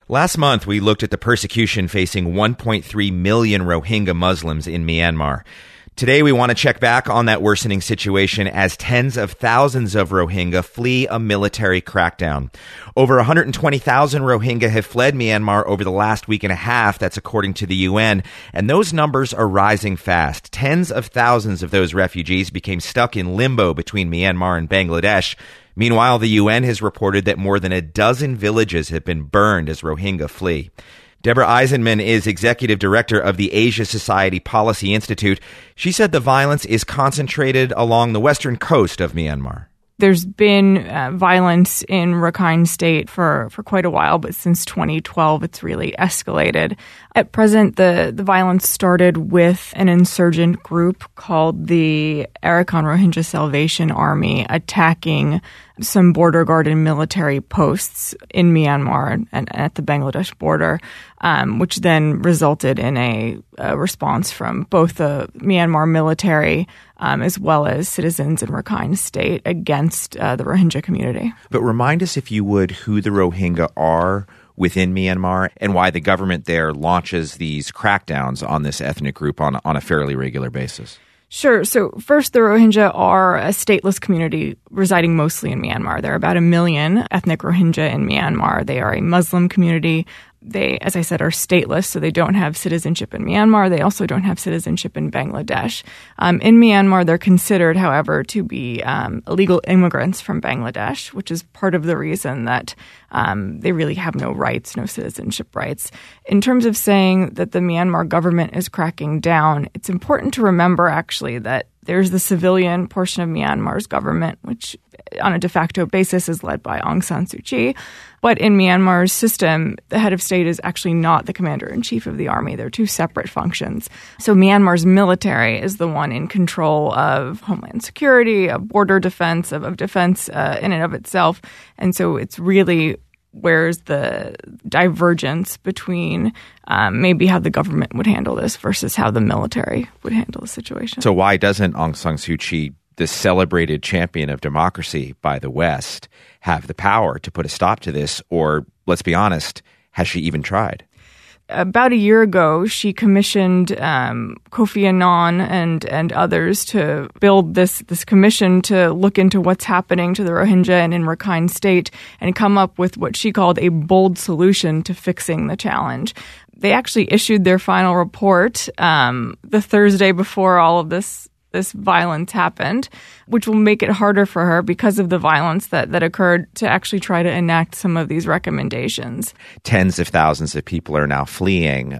Last month, we looked at the persecution facing 1.3 million Rohingya Muslims in Myanmar. Today, we want to check back on that worsening situation as tens of thousands of Rohingya flee a military crackdown. Over 120,000 Rohingya have fled Myanmar over the last week and a half. That's according to the UN. And those numbers are rising fast. Tens of thousands of those refugees became stuck in limbo between Myanmar and Bangladesh. Meanwhile, the UN has reported that more than a dozen villages have been burned as Rohingya flee. Deborah Eisenman is executive director of the Asia Society Policy Institute. She said the violence is concentrated along the western coast of Myanmar. There's been violence in Rakhine State for quite a while, but since 2012, it's really escalated. At present, the violence started with an insurgent group called the Arakan Rohingya Salvation Army attacking some border guard and military posts in Myanmar and at the Bangladesh border, which then resulted in a response from both the Myanmar military as well as citizens in Rakhine State against the Rohingya community. But remind us, if you would, who the Rohingya are within Myanmar and why the government there launches these crackdowns on this ethnic group on a fairly regular basis. Sure. So first, the Rohingya are a stateless community residing mostly in Myanmar. There are about 1 million ethnic Rohingya in Myanmar. They are a Muslim community. They, as I said, are stateless, so they don't have citizenship in Myanmar. They also don't have citizenship in Bangladesh. In Myanmar, they're considered, however, to be illegal immigrants from Bangladesh, which is part of the reason that they really have no rights, no citizenship rights. In terms of saying that the Myanmar government is cracking down, it's important to remember, actually, that there's the civilian portion of Myanmar's government, which on a de facto basis is led by Aung San Suu Kyi. But in Myanmar's system, the head of state is actually not the commander-in-chief of the army. They're two separate functions. So Myanmar's military is the one in control of homeland security, of border defense, of defense in and of itself. And so it's really where's the divergence between maybe how the government would handle this versus how the military would handle the situation. So why doesn't Aung San Suu Kyi, the celebrated champion of democracy by the West, have the power to put a stop to this? Or, let's be honest, has she even tried? About a year ago, she commissioned Kofi Annan and others to build this commission to look into what's happening to the Rohingya and in Rakhine State and come up with what she called a bold solution to fixing the challenge. They actually issued their final report the Thursday before all of this violence happened, which will make it harder for her because of the violence that occurred to actually try to enact some of these recommendations. Tens of thousands of people are now fleeing.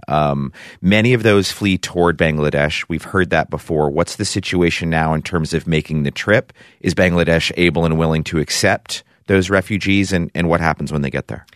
Many of those flee toward Bangladesh. We've heard that before. What's the situation now in terms of making the trip? Is Bangladesh able and willing to accept those refugees, and what happens when they get there?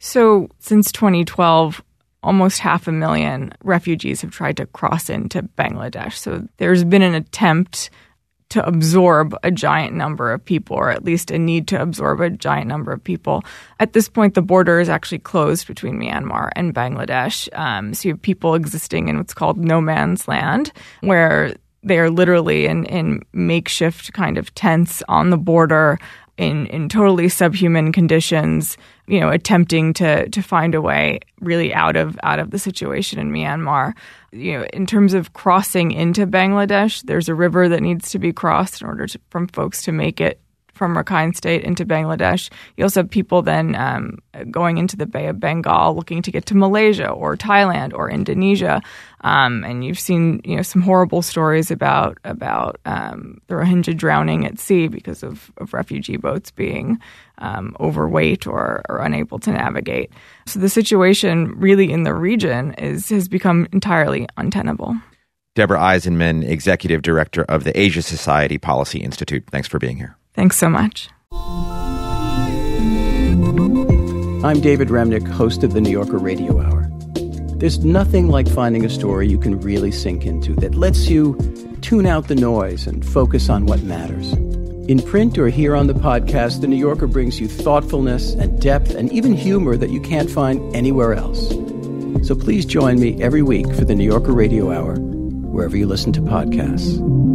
So since 2012, almost 500,000 refugees have tried to cross into Bangladesh. So there's been an attempt to absorb a giant number of people, or at least a need to absorb a giant number of people. At this point, the border is actually closed between Myanmar and Bangladesh. So you have people existing in what's called no man's land, where they are literally in makeshift kind of tents on the border, in totally subhuman conditions, attempting to find a way really out of the situation in Myanmar. In terms of crossing into Bangladesh, there's a river that needs to be crossed in order from folks to make it from Rakhine State into Bangladesh. You also have people then going into the Bay of Bengal looking to get to Malaysia or Thailand or Indonesia. And you've seen some horrible stories about the Rohingya drowning at sea because of refugee boats being overweight or unable to navigate. So the situation really in the region has become entirely untenable. Deborah Eisenman, Executive Director of the Asia Society Policy Institute. Thanks for being here. Thanks so much. I'm David Remnick, host of the New Yorker Radio Hour. There's nothing like finding a story you can really sink into that lets you tune out the noise and focus on what matters. In print or here on the podcast, The New Yorker brings you thoughtfulness and depth and even humor that you can't find anywhere else. So please join me every week for the New Yorker Radio Hour, wherever you listen to podcasts.